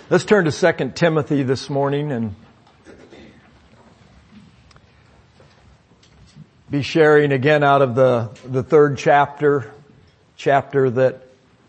Let's turn to 2 Timothy this morning and be sharing again out of the third chapter that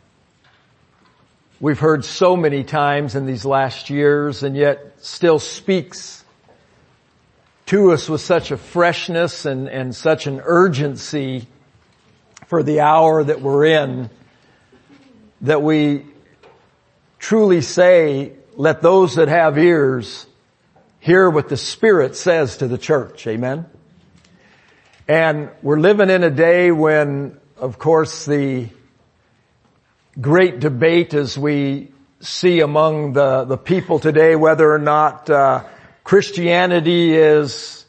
we've heard so many times in these last years and yet still speaks to us with such a freshness and such an urgency for the hour that we're in, that we truly say, let those that have ears hear what the Spirit says to the church. Amen. And we're living in a day when, of course, the great debate as we see among the people today, whether or not Christianity is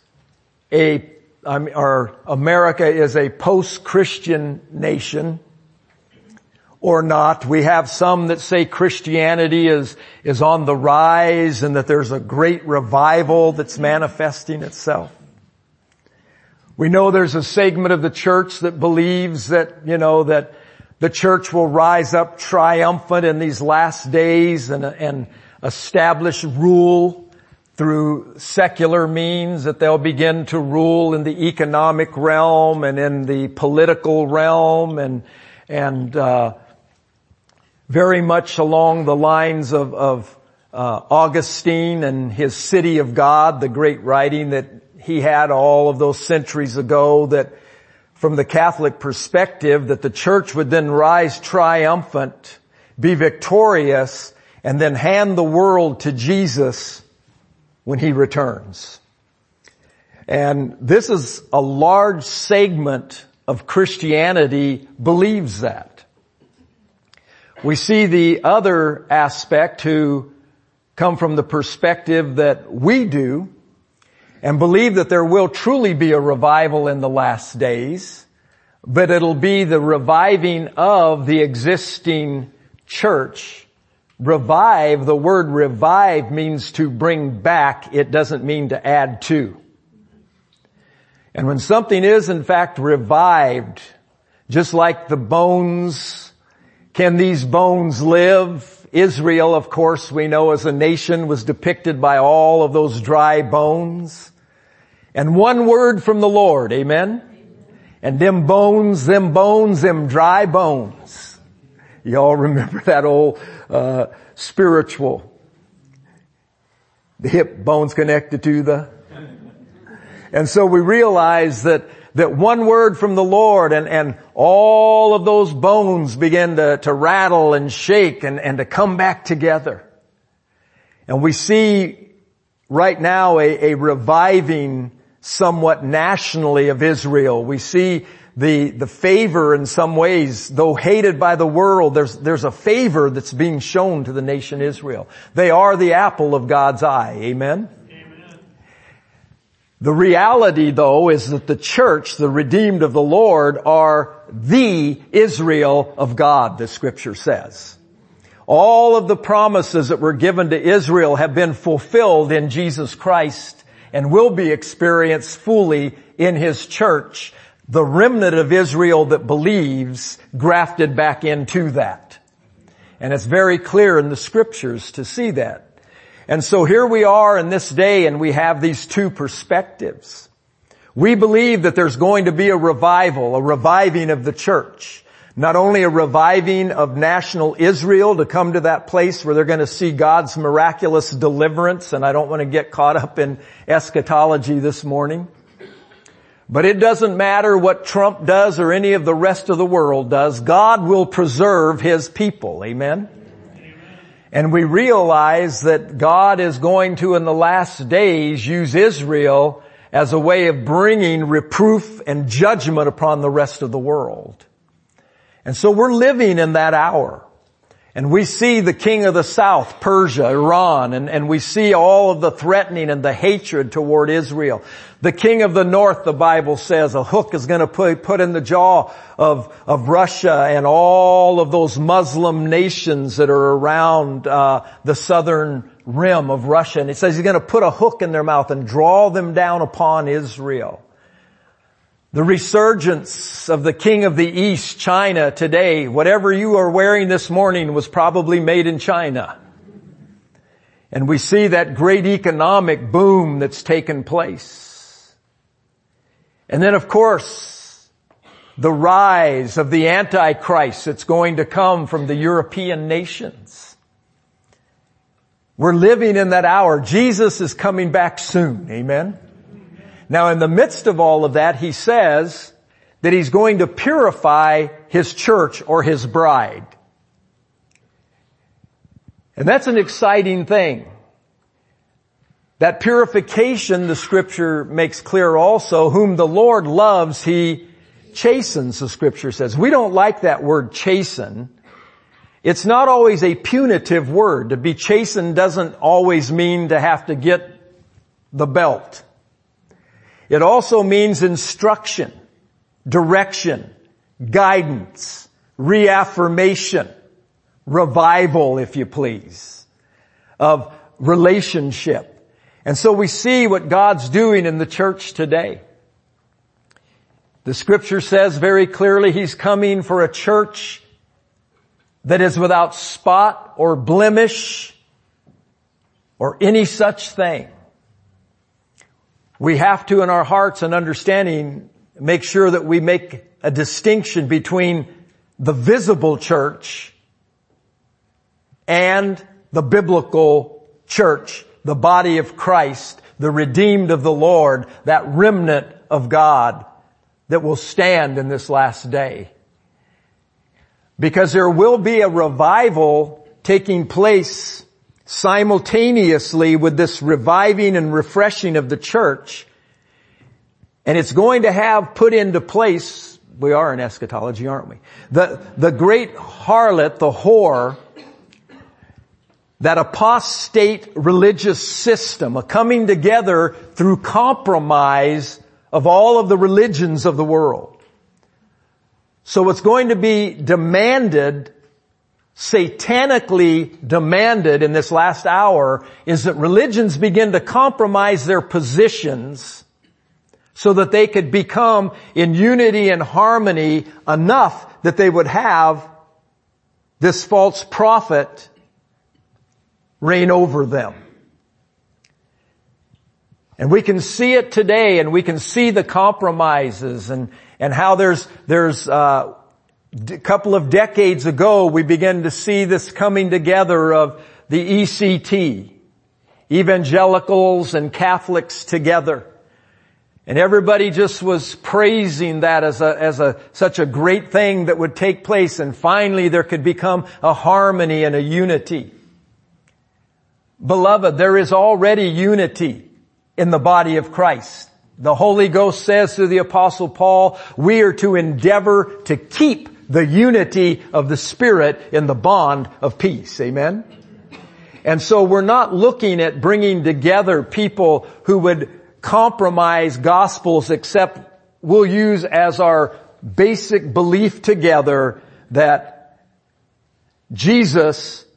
or America is a post-Christian nation or not. We have some that say Christianity is on the rise and that there's a great revival that's manifesting itself. We know there's a segment of the church that believes that, that the church will rise up triumphant in these last days and establish rule through secular means, that they'll begin to rule in the economic realm and in the political realm and very much along the lines of Augustine and his City of God, the great writing that he had all of those centuries ago, that from the Catholic perspective, that the church would then rise triumphant, be victorious, and then hand the world to Jesus when he returns. And this is a large segment of Christianity believes that. We see the other aspect who come from the perspective that we do and believe that there will truly be a revival in the last days, but it'll be the reviving of the existing church. Revive, the word revive means to bring back. It doesn't mean to add to. And when something is in fact revived, just like the bones, can these bones live? Israel, of course, we know as a nation was depicted by all of those dry bones. And one word from the Lord, amen? And them bones, them dry bones. Y'all remember that old spiritual, the hip bones connected to the... And so we realize that one word from the Lord and all of those bones begin to rattle and shake and to come back together. And we see right now a reviving somewhat nationally of Israel. We see the favor in some ways, though hated by the world, there's a favor that's being shown to the nation Israel. They are the apple of God's eye. Amen? Amen. The reality though is that the church, the redeemed of the Lord, are the Israel of God, the scripture says. All of the promises that were given to Israel have been fulfilled in Jesus Christ and will be experienced fully in His church. The remnant of Israel that believes grafted back into that. And it's very clear in the scriptures to see that. And so here we are in this day and we have these two perspectives. We believe that there's going to be a revival, a reviving of the church. Not only a reviving of national Israel to come to that place where they're going to see God's miraculous deliverance, and I don't want to get caught up in eschatology this morning. But it doesn't matter what Trump does or any of the rest of the world does. God will preserve His people. Amen? Amen. And we realize that God is going to, in the last days, use Israel as a way of bringing reproof and judgment upon the rest of the world. And so we're living in that hour. And we see the king of the south, Persia, Iran, and we see all of the threatening and the hatred toward Israel. The king of the north, the Bible says, a hook is going to put in the jaw of Russia and all of those Muslim nations that are around the southern rim of Russia. And it says he's going to put a hook in their mouth and draw them down upon Israel. The resurgence of the king of the East, China, today, whatever you are wearing this morning was probably made in China. And we see that great economic boom that's taken place. And then of course, the rise of the Antichrist that's going to come from the European nations. We're living in that hour. Jesus is coming back soon. Amen. Now in the midst of all of that, he says that he's going to purify his church or his bride. And that's an exciting thing. That purification, the scripture makes clear also, whom the Lord loves, he chastens, the scripture says. We don't like that word chasten. It's not always a punitive word. To be chastened doesn't always mean to have to get the belt. It also means instruction, direction, guidance, reaffirmation, revival, if you please, of relationship. And so we see what God's doing in the church today. The scripture says very clearly he's coming for a church that is without spot or blemish or any such thing. We have to, in our hearts and understanding, make sure that we make a distinction between the visible church and the biblical church, the body of Christ, the redeemed of the Lord, that remnant of God that will stand in this last day. Because there will be a revival taking place simultaneously with this reviving and refreshing of the church. And it's going to have put into place, we are in eschatology, aren't we? The great harlot, the whore, that apostate religious system, a coming together through compromise of all of the religions of the world. So what's going to be demanded, satanically demanded in this last hour, is that religions begin to compromise their positions so that they could become in unity and harmony enough that they would have this false prophet reign over them. And we can see it today, and we can see the compromises and how there's a couple of decades ago we began to see this coming together of the ECT, evangelicals and Catholics together. And everybody just was praising that as such a great thing that would take place, and finally there could become a harmony and a unity. Beloved, there is already unity in the body of Christ. The Holy Ghost says through the Apostle Paul, we are to endeavor to keep the unity of the Spirit in the bond of peace. Amen? And so we're not looking at bringing together people who would compromise gospels, except we'll use as our basic belief together that Jesus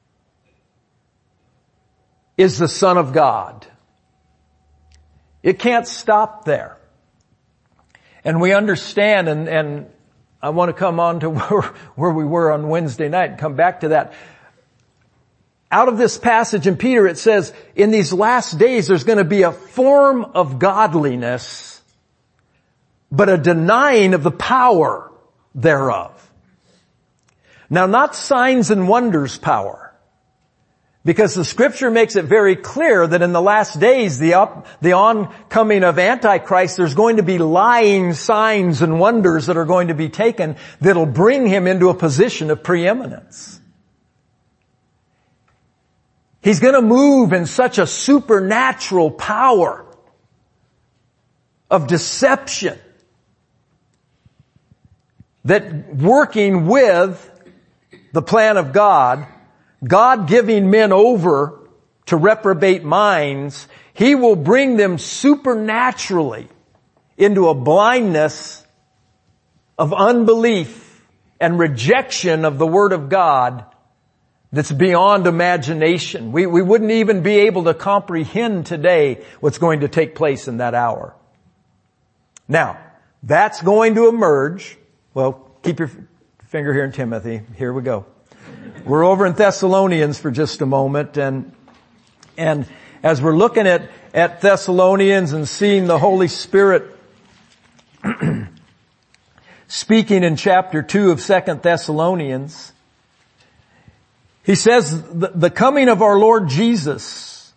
is the Son of God. It can't stop there. And we understand, and I want to come on to where we were on Wednesday night and come back to that. Out of this passage in Peter, it says, in these last days there's going to be a form of godliness, but a denying of the power thereof. Now, not signs and wonders power. Because the scripture makes it very clear that in the last days, the oncoming of Antichrist, there's going to be lying signs and wonders that are going to be taken that'll bring him into a position of preeminence. He's going to move in such a supernatural power of deception that working with the plan of God giving men over to reprobate minds, he will bring them supernaturally into a blindness of unbelief and rejection of the Word of God that's beyond imagination. We wouldn't even be able to comprehend today what's going to take place in that hour. Now, that's going to emerge. Well, keep your finger here in Timothy. Here we go. We're over in Thessalonians for just a moment, and And as we're looking at Thessalonians and seeing the Holy Spirit speaking in chapter 2 of 2 Thessalonians, he says the coming of our Lord Jesus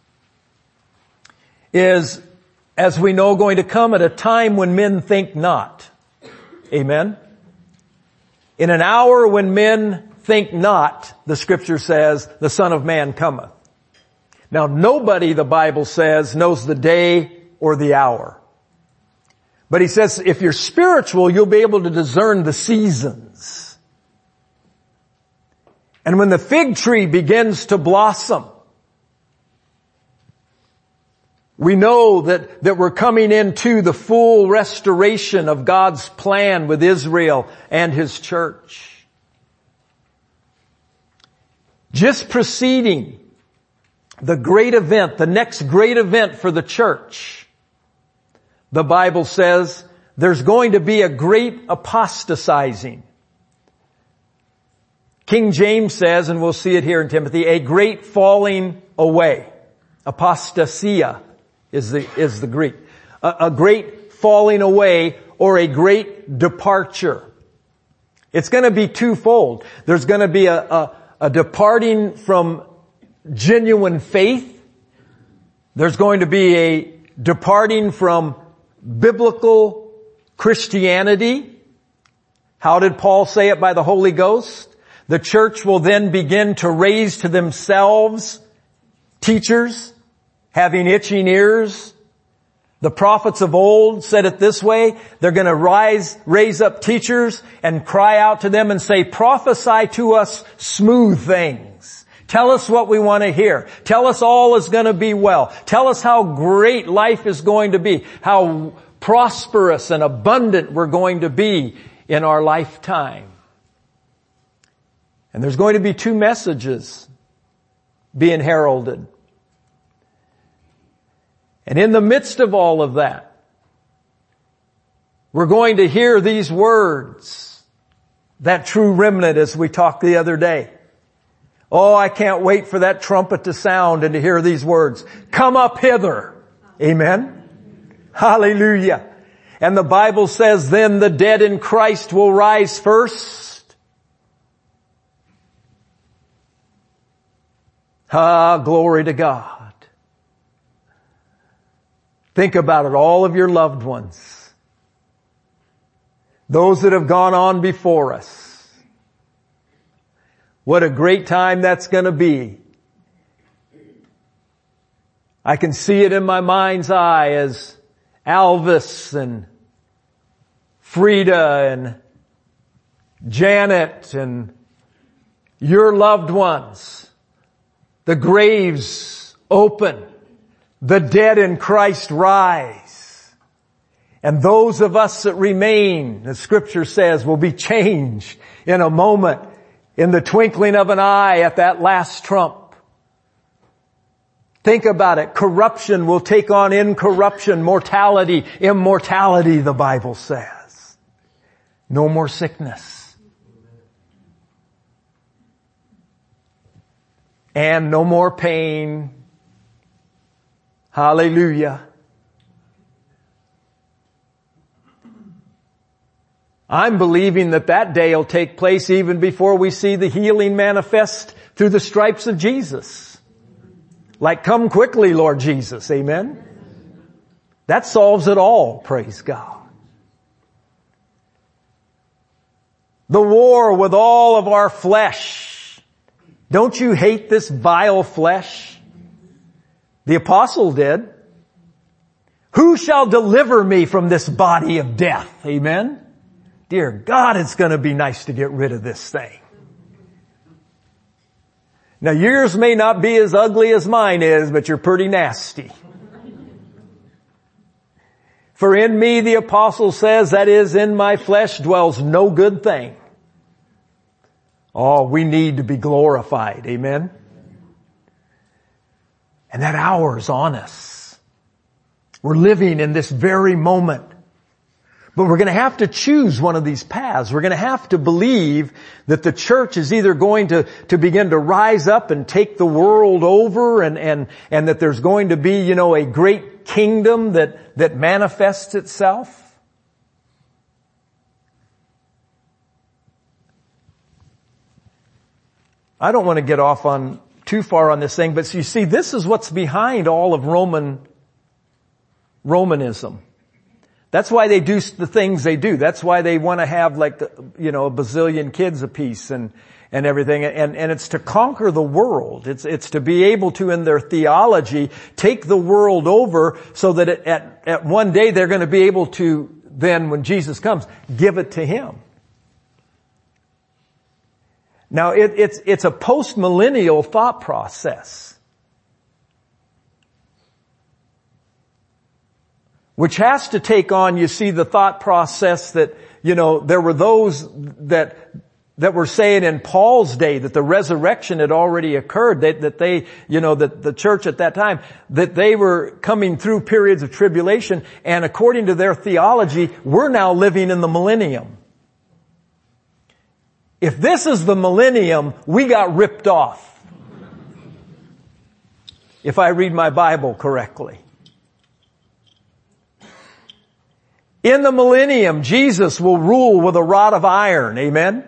is, as we know, going to come at a time when men think not. Amen? In an hour when men think not, the Scripture says, the Son of Man cometh. Now nobody, the Bible says, knows the day or the hour. But he says if you're spiritual, you'll be able to discern the seasons. And when the fig tree begins to blossom, we know that we're coming into the full restoration of God's plan with Israel and His church. Just preceding the great event, the next great event for the church, the Bible says there's going to be a great apostatizing. King James says, and we'll see it here in Timothy, a great falling away. Apostasia is the Greek. A great falling away or a great departure. It's going to be twofold. There's going to be a departing from genuine faith. There's going to be a departing from biblical Christianity. How did Paul say it? By the Holy Ghost. The church will then begin to raise to themselves teachers having itching ears. The prophets of old said it this way: they're going to raise up teachers and cry out to them and say, prophesy to us smooth things. Tell us what we want to hear. Tell us all is going to be well. Tell us how great life is going to be, how prosperous and abundant we're going to be in our lifetime. And there's going to be two messages being heralded. And in the midst of all of that, we're going to hear these words, that true remnant, as we talked the other day. Oh, I can't wait for that trumpet to sound and to hear these words. Come up hither. Amen. Hallelujah. And the Bible says then the dead in Christ will rise first. Glory to God. Think about it, all of your loved ones. Those that have gone on before us. What a great time that's going to be. I can see it in my mind's eye as Alvis and Frida and Janet and your loved ones. The graves open. The dead in Christ rise. And those of us that remain, the Scripture says, will be changed in a moment, in the twinkling of an eye at that last trump. Think about it. Corruption will take on incorruption, mortality, immortality, the Bible says. No more sickness. And no more pain. Hallelujah. I'm believing that day will take place even before we see the healing manifest through the stripes of Jesus. Like, come quickly, Lord Jesus. Amen. That solves it all. Praise God. The war with all of our flesh. Don't you hate this vile flesh? The apostle did. Who shall deliver me from this body of death? Amen. Dear God, it's going to be nice to get rid of this thing. Now yours may not be as ugly as mine is, but you're pretty nasty. For in me, the apostle says, that is, in my flesh dwells no good thing. Oh, we need to be glorified. Amen. And that hour is on us. We're living in this very moment. But we're going to have to choose one of these paths. We're going to have to believe that the church is either going to begin to rise up and take the world over and that there's going to be, a great kingdom that manifests itself. I don't want to get off on too far on this thing, but you see, this is what's behind all of Romanism. That's why they do the things they do. That's why they want to have a bazillion kids apiece and everything. And it's to conquer the world. It's to be able to, in their theology, take the world over so that at one day they're going to be able to then, when Jesus comes, give it to Him. Now it's a post-millennial thought process, which has to take on, you see, the thought process that, there were those that were saying in Paul's day that the resurrection had already occurred, that they, that the church at that time, that they were coming through periods of tribulation, and according to their theology, we're now living in the millennium. If this is the millennium, we got ripped off. If I read my Bible correctly. In the millennium, Jesus will rule with a rod of iron. Amen?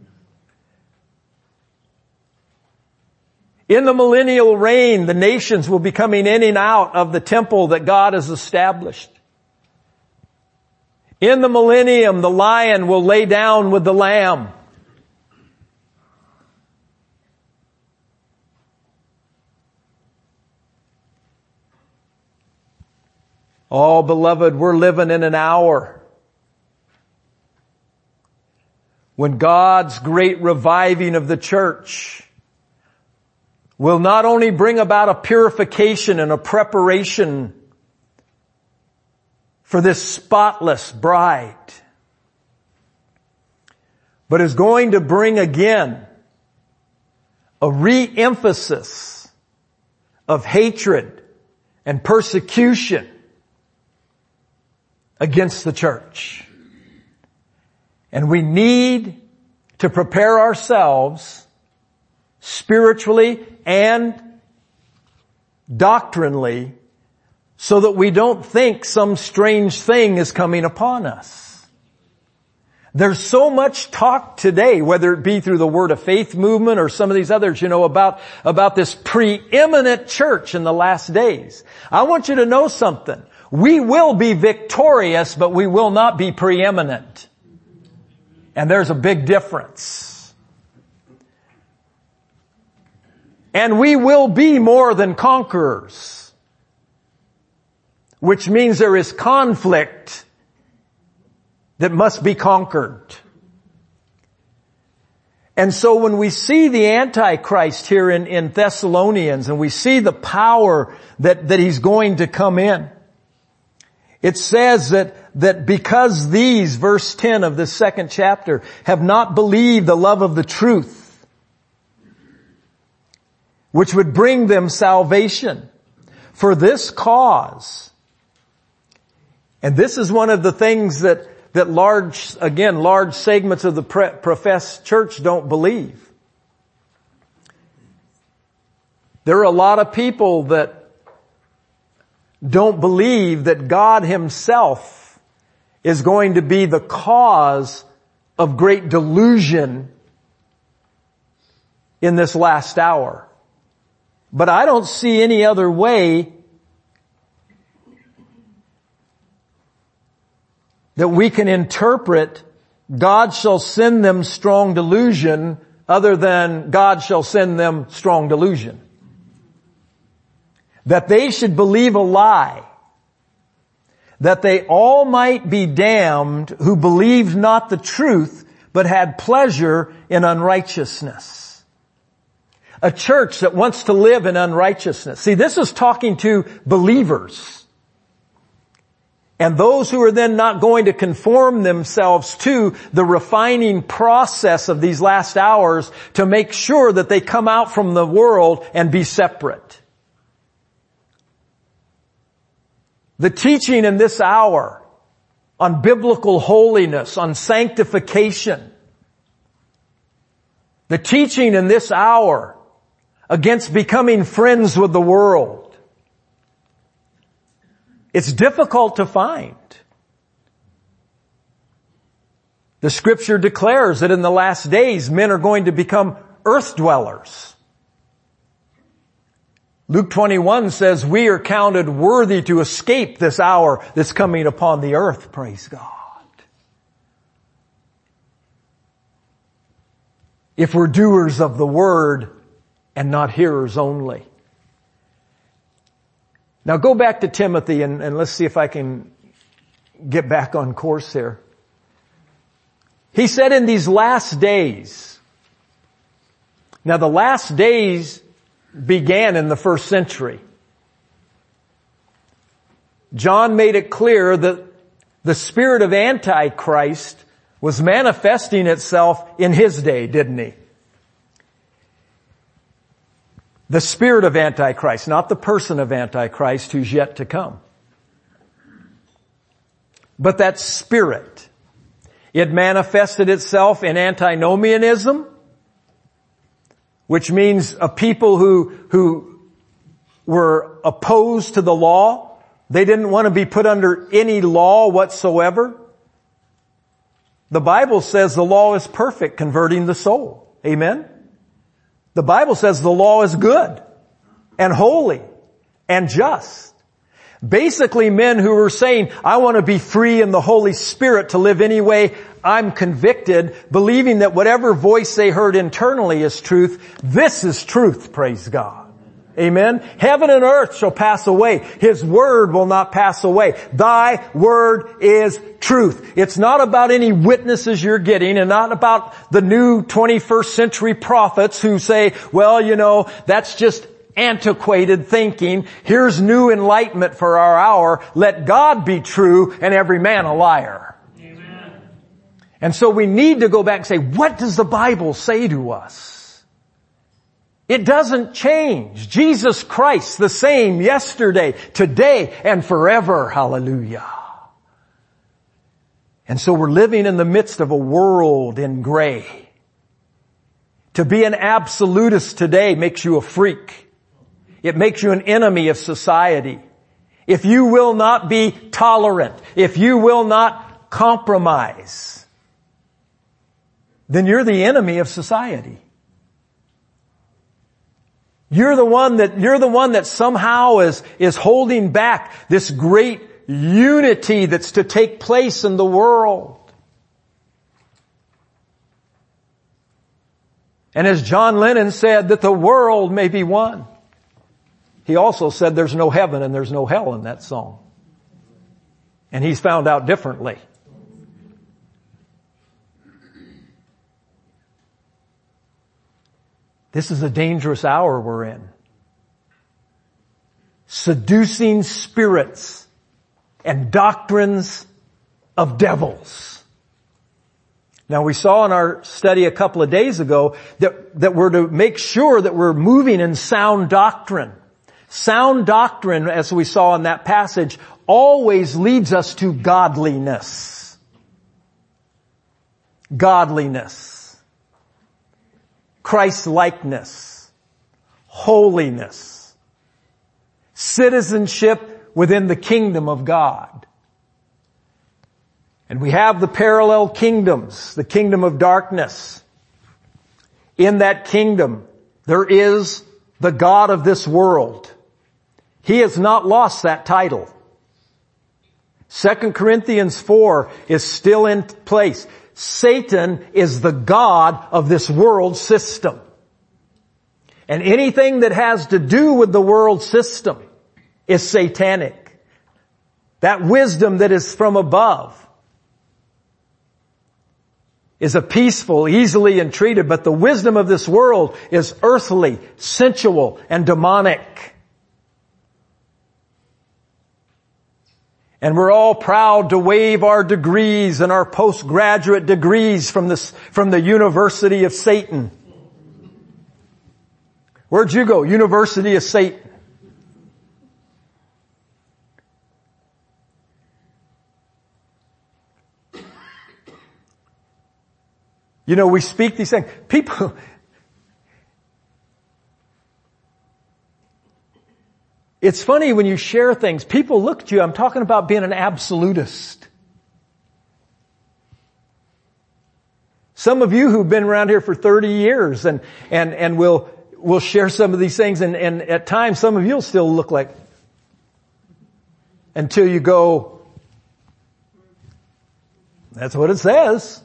In the millennial reign, the nations will be coming in and out of the temple that God has established. In the millennium, the lion will lay down with the lamb. Oh, beloved, we're living in an hour when God's great reviving of the church will not only bring about a purification and a preparation for this spotless bride, but is going to bring again a re-emphasis of hatred and persecution against the church. And we need to prepare ourselves spiritually and doctrinally so that we don't think some strange thing is coming upon us. There's so much talk today, whether it be through the Word of Faith movement or some of these others, about this preeminent church in the last days. I want you to know something. We will be victorious, but we will not be preeminent. And there's a big difference. And we will be more than conquerors, which means there is conflict that must be conquered. And so when we see the Antichrist here in Thessalonians, and we see the power that he's going to come in, it says that because these, verse 10 of this second chapter, have not believed the love of the truth, which would bring them salvation, for this cause. And this is one of the things that large segments of the professed church don't believe. There are a lot of people that don't believe that God Himself is going to be the cause of great delusion in this last hour. But I don't see any other way that we can interpret God shall send them strong delusion other than God shall send them strong delusion. That they should believe a lie, that they all might be damned who believed not the truth, but had pleasure in unrighteousness. A church that wants to live in unrighteousness. See, this is talking to believers. And those who are then not going to conform themselves to the refining process of these last hours to make sure that they come out from the world and be separate. The teaching in this hour on biblical holiness, on sanctification. The teaching in this hour against becoming friends with the world. It's difficult to find. The Scripture declares that in the last days men are going to become earth dwellers. Luke 21 says we are counted worthy to escape this hour that's coming upon the earth. Praise God. If we're doers of the word and not hearers only. Now go back to Timothy and let's see if I can get back on course here. He said in these last days. Now the last days began in the first century. John made it clear that the spirit of Antichrist was manifesting itself in his day, didn't he? The spirit of Antichrist, not the person of Antichrist who's yet to come. But that spirit, it manifested itself in antinomianism, which means a people who were opposed to the law. They didn't want to be put under any law whatsoever. The Bible says the law is perfect, converting the soul. Amen? The Bible says the law is good and holy and just. Basically, men who were saying, I want to be free in the Holy Spirit to live any way I'm convicted, believing that whatever voice they heard internally is truth. This is truth, praise God. Amen. Heaven and earth shall pass away. His word will not pass away. Thy word is truth. It's not about any witnesses you're getting and not about the new 21st century prophets who say, well, you know, that's just antiquated thinking. Here's new enlightenment for our hour. Let God be true and every man a liar. Amen. And so we need to go back and say, what does the Bible say to us? It doesn't change. Jesus Christ, the same yesterday, today, and forever. Hallelujah. And so we're living in the midst of a world in gray. To be an absolutist today makes you a freak. It makes you an enemy of society. If you will not be tolerant, if you will not compromise, then you're the enemy of society. You're the one that somehow is holding back this great unity that's to take place in the world. And as John Lennon said, that the world may be one. He also said there's no heaven and there's no hell in that song. And he's found out differently. This is a dangerous hour we're in. Seducing spirits and doctrines of devils. Now we saw in our study a couple of days ago that we're to make sure that we're moving in sound doctrine. Sound doctrine, as we saw in that passage, always leads us to godliness. Godliness. Christ-likeness, holiness, citizenship within the kingdom of God. And we have the parallel kingdoms, the kingdom of darkness. In that kingdom, there is the God of this world. He has not lost that title. 2 Corinthians 4 is still in place. Satan is the god of this world system. And anything that has to do with the world system is satanic. That wisdom that is from above is a peaceful, easily entreated, but the wisdom of this world is earthly, sensual, and demonic. And we're all proud to wave our degrees and our postgraduate degrees from the University of Satan. Where'd you go? University of Satan. You know, we speak these things. People, it's funny when you share things, people look at you, I'm talking about being an absolutist. Some of you who've been around here for 30 years and will share some of these things, and at times some of you will still look like, until you go, that's what it says.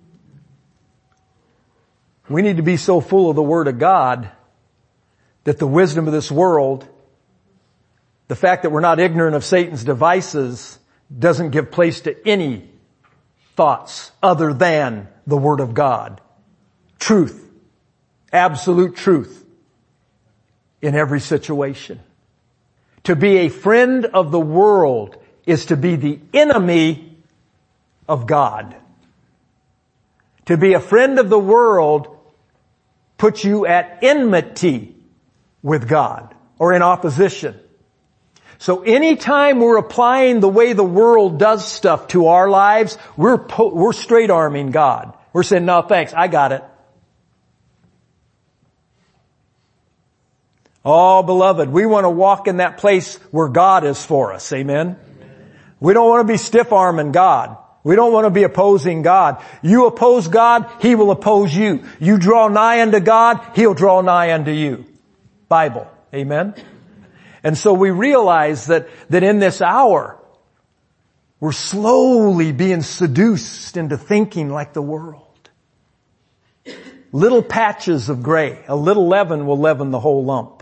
We need to be so full of the Word of God that the wisdom of this world, the fact that we're not ignorant of Satan's devices, doesn't give place to any thoughts other than the Word of God. Truth. Absolute truth. In every situation. To be a friend of the world is to be the enemy of God. To be a friend of the world puts you at enmity with God or in opposition. So anytime we're applying the way the world does stuff to our lives, we're straight arming God. We're saying, no thanks, I got it. Oh, beloved, we want to walk in that place where God is for us. Amen? We don't want to be stiff-arming God. We don't want to be opposing God. You oppose God, He will oppose you. You draw nigh unto God, He'll draw nigh unto you. Bible. Amen? And so we realize that in this hour, we're slowly being seduced into thinking like the world. Little patches of gray. A little leaven will leaven the whole lump.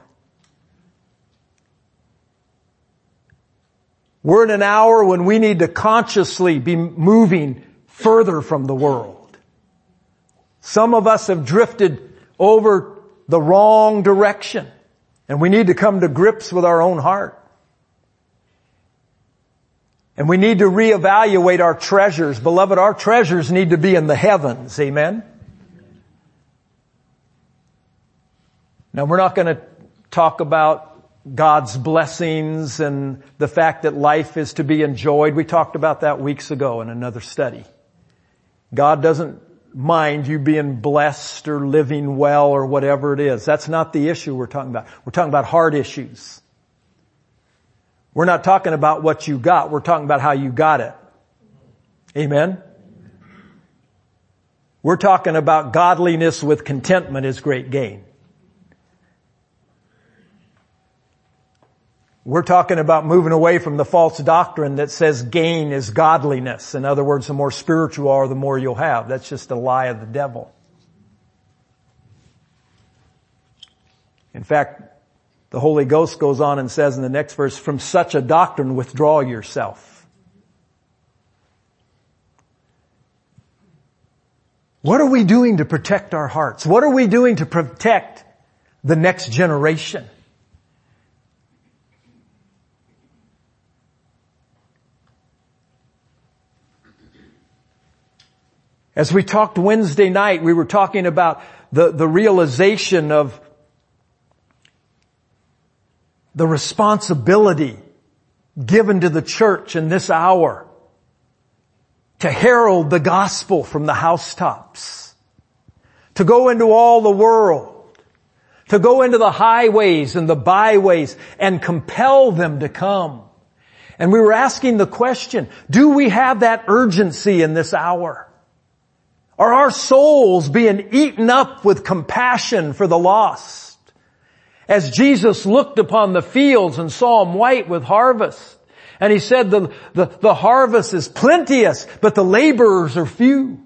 We're in an hour when we need to consciously be moving further from the world. Some of us have drifted over the wrong direction, and we need to come to grips with our own heart. And we need to reevaluate our treasures. Beloved, our treasures need to be in the heavens. Amen? Now, we're not going to talk about God's blessings and the fact that life is to be enjoyed. We talked about that weeks ago in another study. God doesn't mind you being blessed or living well or whatever it is. That's not the issue we're talking about. We're talking about heart issues. We're not talking about what you got. We're talking about how you got it. Amen? We're talking about godliness with contentment is great gain. We're talking about moving away from the false doctrine that says gain is godliness. In other words, the more spiritual you are, the more you'll have. That's just a lie of the devil. In fact, the Holy Ghost goes on and says in the next verse, from such a doctrine withdraw yourself. What are we doing to protect our hearts? What are we doing to protect the next generation? As we talked Wednesday night, we were talking about the realization of the responsibility given to the church in this hour to herald the gospel from the housetops, to go into all the world, to go into the highways and the byways and compel them to come. And we were asking the question, do we have that urgency in this hour? Are our souls being eaten up with compassion for the lost? As Jesus looked upon the fields and saw them white with harvest, and He said the harvest is plenteous, but the laborers are few.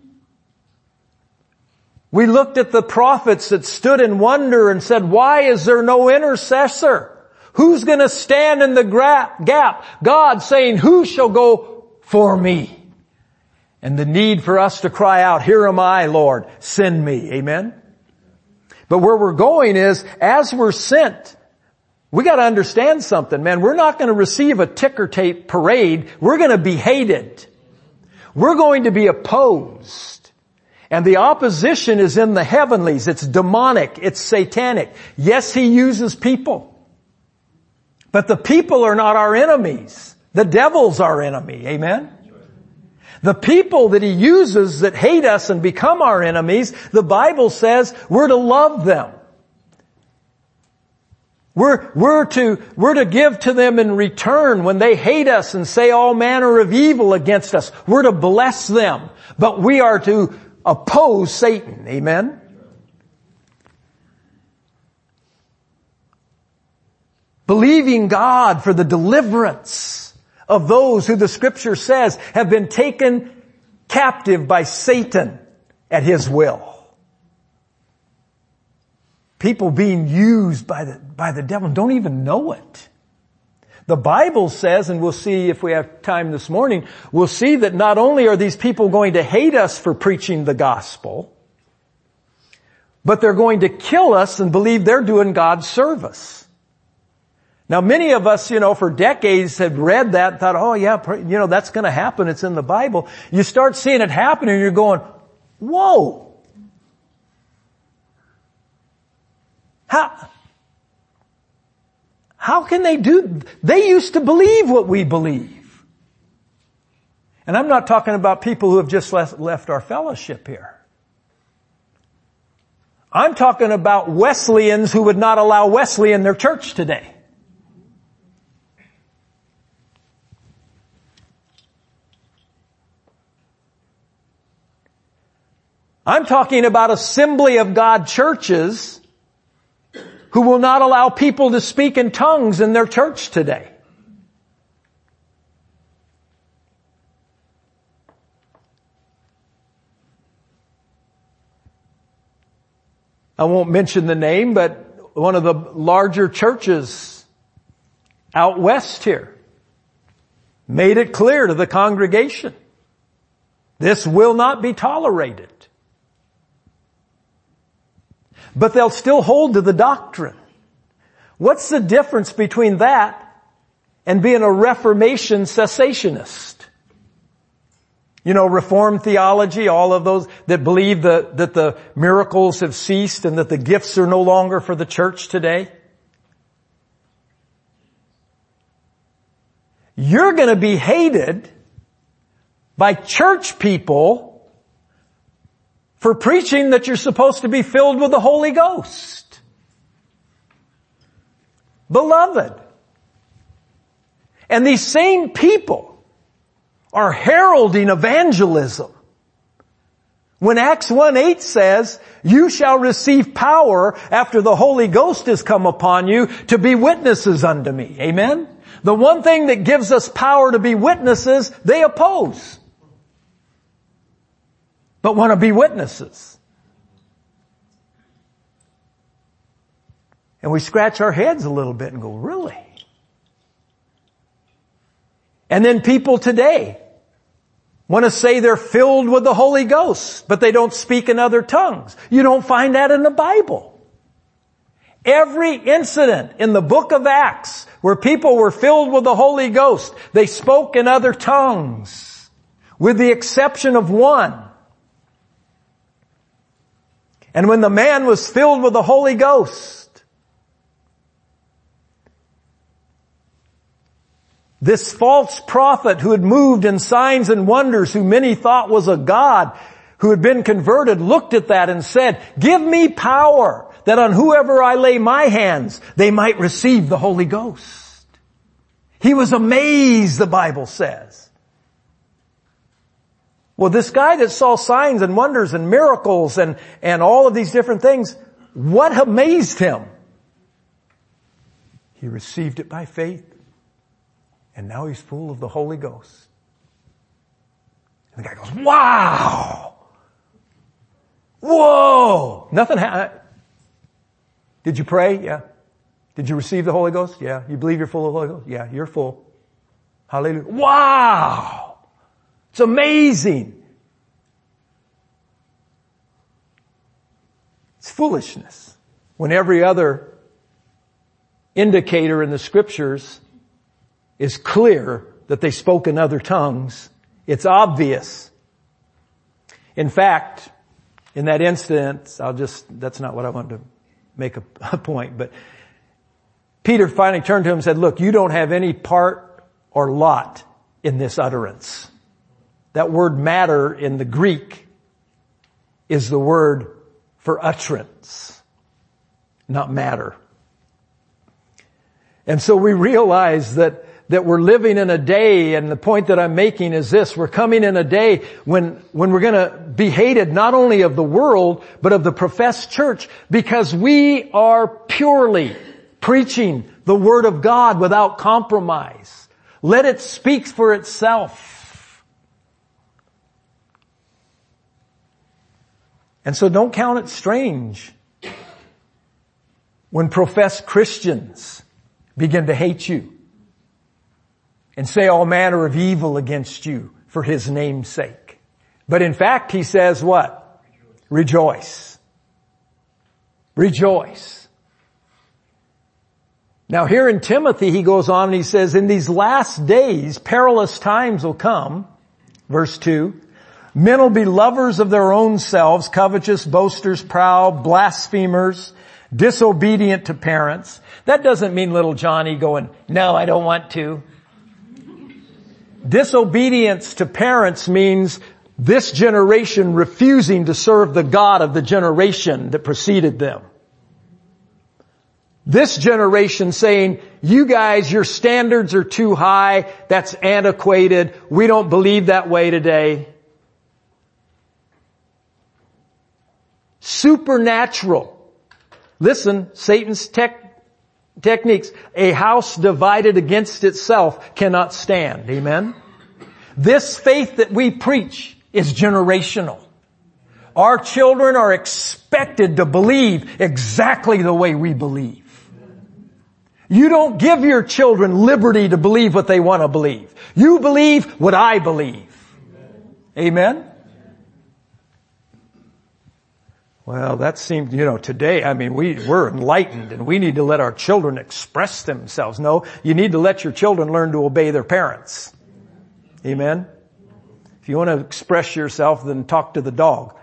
We looked at the prophets that stood in wonder and said, why is there no intercessor? Who's going to stand in the gap? God saying, who shall go for me? And the need for us to cry out, here am I, Lord, send me. Amen? But where we're going is, as we're sent, we got to understand something, man. We're not going to receive a ticker tape parade. We're going to be hated. We're going to be opposed. And the opposition is in the heavenlies. It's demonic. It's satanic. Yes, He uses people. But the people are not our enemies. The devil's our enemy. Amen? The people that He uses that hate us and become our enemies, the Bible says we're to love them. We're to give to them in return when they hate us and say all manner of evil against us. We're to bless them. But we are to oppose Satan. Amen? Believing God for the deliverance of those who the Scripture says have been taken captive by Satan at his will. People being used by the devil don't even know it. The Bible says, and we'll see if we have time this morning, we'll see that not only are these people going to hate us for preaching the gospel, but they're going to kill us and believe they're doing God's service. Now many of us, for decades have read that and thought, oh yeah, that's going to happen. It's in the Bible. You start seeing it happen and you're going, whoa. How can they used to believe what we believe. And I'm not talking about people who have just left our fellowship here. I'm talking about Wesleyans who would not allow Wesley in their church today. I'm talking about Assembly of God churches who will not allow people to speak in tongues in their church today. I won't mention the name, but one of the larger churches out west here made it clear to the congregation, this will not be tolerated. But they'll still hold to the doctrine. What's the difference between that and being a Reformation cessationist? Reformed theology, all of those that believe that the miracles have ceased and that the gifts are no longer for the church today. You're going to be hated by church people for preaching that you're supposed to be filled with the Holy Ghost. Beloved. And these same people are heralding evangelism. When Acts 1:8 says, you shall receive power after the Holy Ghost has come upon you to be witnesses unto me. Amen? The one thing that gives us power to be witnesses, they oppose. But want to be witnesses. And we scratch our heads a little bit and go, really? And then people today want to say they're filled with the Holy Ghost, but they don't speak in other tongues. You don't find that in the Bible. Every incident in the book of Acts where people were filled with the Holy Ghost, they spoke in other tongues, with the exception of one. And when the man was filled with the Holy Ghost, this false prophet who had moved in signs and wonders, who many thought was a god, who had been converted, looked at that and said, give me power that on whoever I lay my hands, they might receive the Holy Ghost. He was amazed, the Bible says. Well, this guy that saw signs and wonders and miracles and all of these different things, what amazed him? He received it by faith, and now he's full of the Holy Ghost. And the guy goes, wow! Whoa! Nothing happened. Did you pray? Yeah. Did you receive the Holy Ghost? Yeah. You believe you're full of the Holy Ghost? Yeah, you're full. Hallelujah. Wow! It's amazing. It's foolishness. When every other indicator in the Scriptures is clear that they spoke in other tongues, it's obvious. In fact, in that instance, that's not what I wanted to make a point, but Peter finally turned to him and said, look, you don't have any part or lot in this utterance. That word matter in the Greek is the word for utterance, not matter. And so we realize that we're living in a day, and the point that I'm making is this: we're coming in a day when we're gonna be hated not only of the world, but of the professed church, because we are purely preaching the Word of God without compromise. Let it speak for itself. And so don't count it strange when professed Christians begin to hate you and say all manner of evil against you for His name's sake. But in fact, He says what? Rejoice. Rejoice. Now here in Timothy, he goes on and he says, in these last days, perilous times will come. Verse 2. Men will be lovers of their own selves, covetous, boasters, proud, blasphemers, disobedient to parents. That doesn't mean little Johnny going, no, I don't want to. Disobedience to parents means this generation refusing to serve the God of the generation that preceded them. This generation saying, you guys, your standards are too high, that's antiquated, we don't believe that way today. Supernatural. Listen, Satan's techniques. A house divided against itself cannot stand. Amen? This faith that we preach is generational. Our children are expected to believe exactly the way we believe. You don't give your children liberty to believe what they want to believe. You believe what I believe. Amen? Well, that seems, today, we're enlightened and we need to let our children express themselves. No, you need to let your children learn to obey their parents. Amen? If you want to express yourself, then talk to the dog.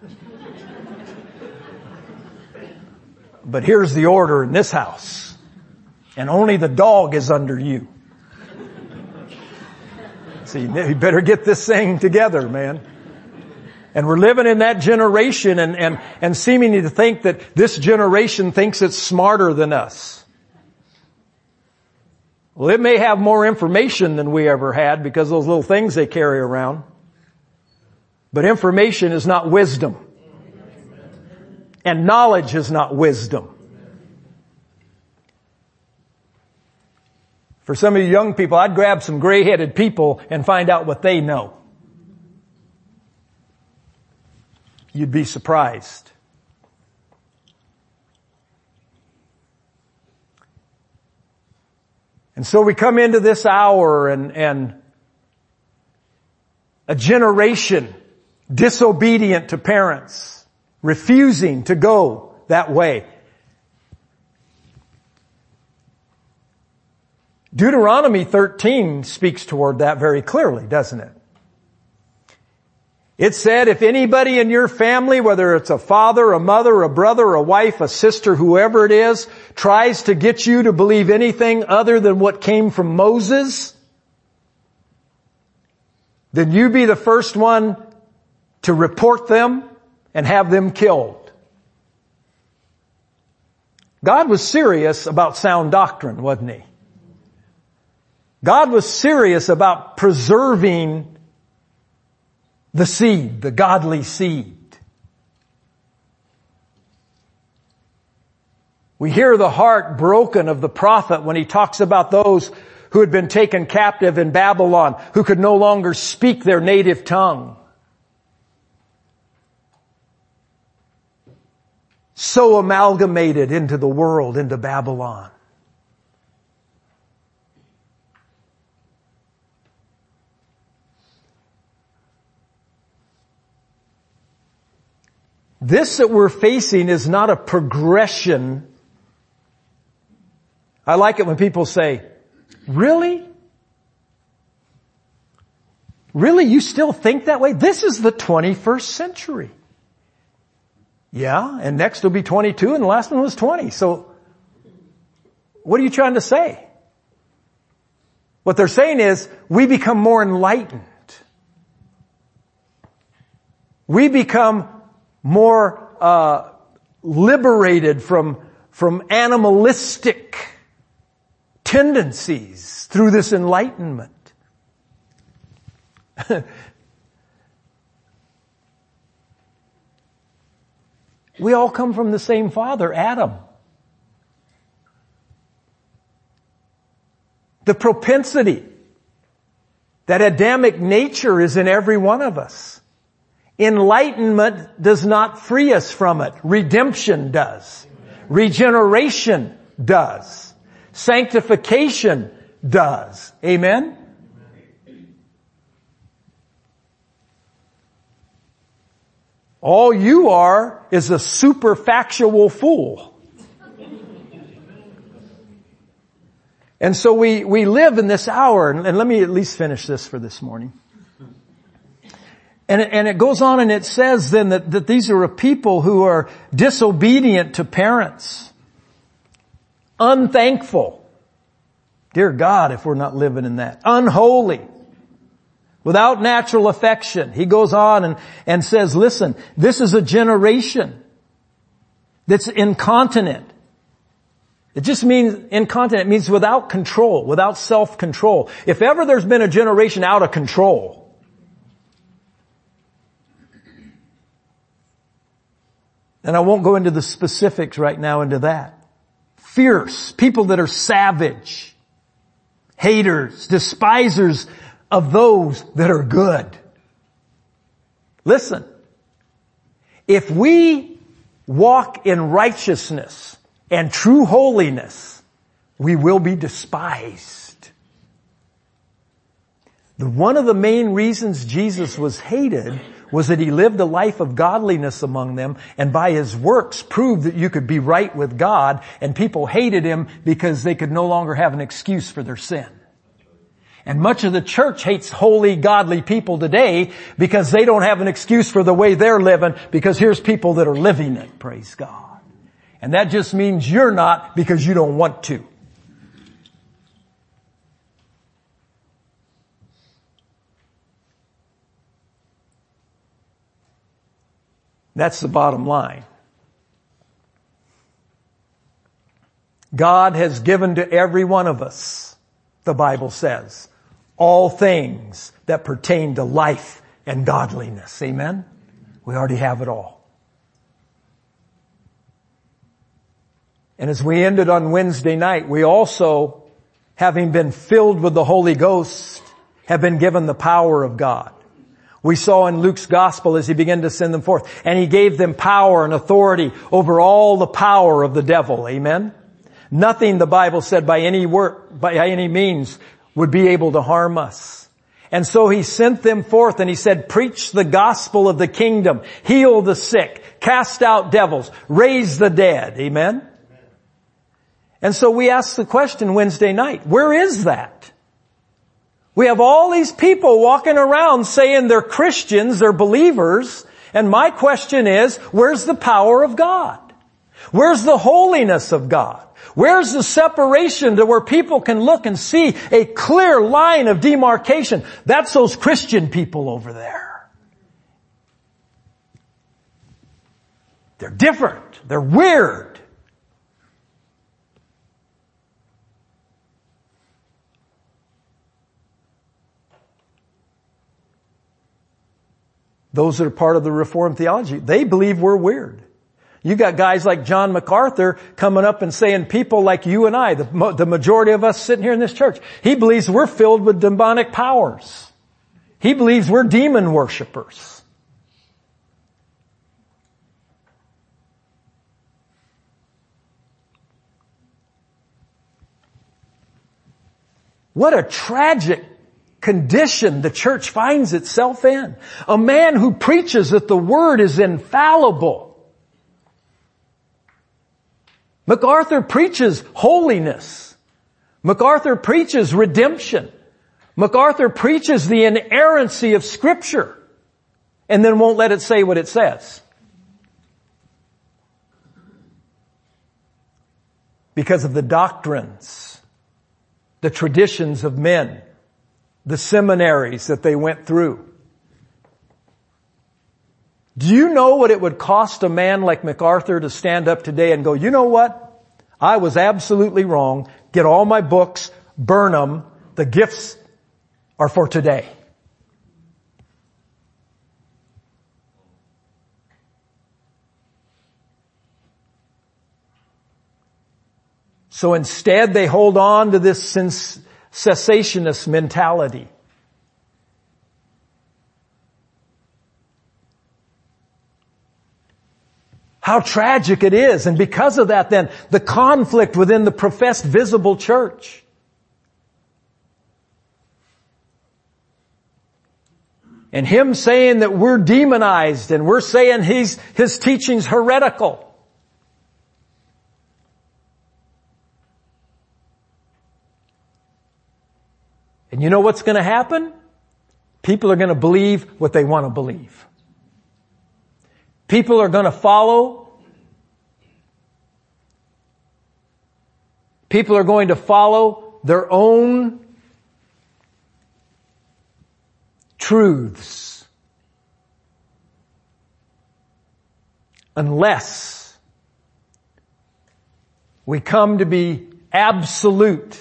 But here's the order in this house. And only the dog is under you. See, you better get this thing together, man. And we're living in that generation and seeming to think that this generation thinks it's smarter than us. Well, it may have more information than we ever had because of those little things they carry around. But information is not wisdom. And knowledge is not wisdom. For some of you young people, I'd grab some gray-headed people and find out what they know. You'd be surprised. And so we come into this hour and a generation disobedient to parents, refusing to go that way. Deuteronomy 13 speaks toward that very clearly, doesn't it? It said, if anybody in your family, whether it's a father, a mother, a brother, a wife, a sister, whoever it is, tries to get you to believe anything other than what came from Moses, then you be the first one to report them and have them killed. God was serious about sound doctrine, wasn't He? God was serious about preserving the seed, the godly seed. We hear the heart broken of the prophet when he talks about those who had been taken captive in Babylon, who could no longer speak their native tongue. So amalgamated into the world, into Babylon. This that we're facing is not a progression. I like it when people say, really? Really? You still think that way? This is the 21st century. Yeah, and next will be 22 and the last one was 20. So, what are you trying to say? What they're saying is, we become more enlightened. We become more liberated from animalistic tendencies through this enlightenment. We all come from the same father, Adam. The propensity, that Adamic nature is in every one of us. Enlightenment does not free us from it. Redemption does. Regeneration does. Sanctification does. Amen? All you are is a superfactual fool. And so we live in this hour, and let me at least finish this for this morning. And it goes on and it says then that these are a people who are disobedient to parents, unthankful. Dear God, if we're not living in that. Unholy. Without natural affection. He goes on and says, listen, this is a generation that's incontinent. It just means incontinent. It means without control, without self-control. If ever there's been a generation out of control, and I won't go into the specifics right now into that. Fierce, people that are savage, haters, despisers of those that are good. Listen, if we walk in righteousness and true holiness, we will be despised. One of the main reasons Jesus was hated was that he lived a life of godliness among them, and by his works proved that you could be right with God, and people hated him because they could no longer have an excuse for their sin. And much of the church hates holy, godly people today because they don't have an excuse for the way they're living, because here's people that are living it, praise God. And that just means you're not because you don't want to. That's the bottom line. God has given to every one of us, the Bible says, all things that pertain to life and godliness. Amen? We already have it all. And as we ended on Wednesday night, we also, having been filled with the Holy Ghost, have been given the power of God. We saw in Luke's gospel as he began to send them forth, and he gave them power and authority over all the power of the devil. Amen? Nothing, the Bible said, by any means would be able to harm us. And so he sent them forth and he said, preach the gospel of the kingdom, heal the sick, cast out devils, raise the dead. Amen? And so we asked the question Wednesday night, where is that? We have all these people walking around saying they're Christians, they're believers, and my question is, where's the power of God? Where's the holiness of God? Where's the separation to where people can look and see a clear line of demarcation? That's those Christian people over there. They're different. They're weird. Those that are part of the Reformed theology, they believe we're weird. You got guys like John MacArthur coming up and saying people like you and I, the majority of us sitting here in this church, he believes we're filled with demonic powers. He believes we're demon worshipers. What a tragic condition the church finds itself in. A man who preaches that the word is infallible. MacArthur preaches holiness. MacArthur preaches redemption. MacArthur preaches the inerrancy of Scripture, and then won't let it say what it says. Because of the doctrines, the traditions of men, the seminaries that they went through. Do you know what it would cost a man like MacArthur to stand up today and go, you know what? I was absolutely wrong. Get all my books, burn them. The gifts are for today. So instead they hold on to this cessationist mentality. How tragic it is. And because of that then, the conflict within the professed visible church. And him saying that we're demonized and we're saying his teaching's heretical. And you know what's going to happen? People are going to believe what they want to believe. People are going to follow. People are going to follow their own truths. Unless we come to be absolute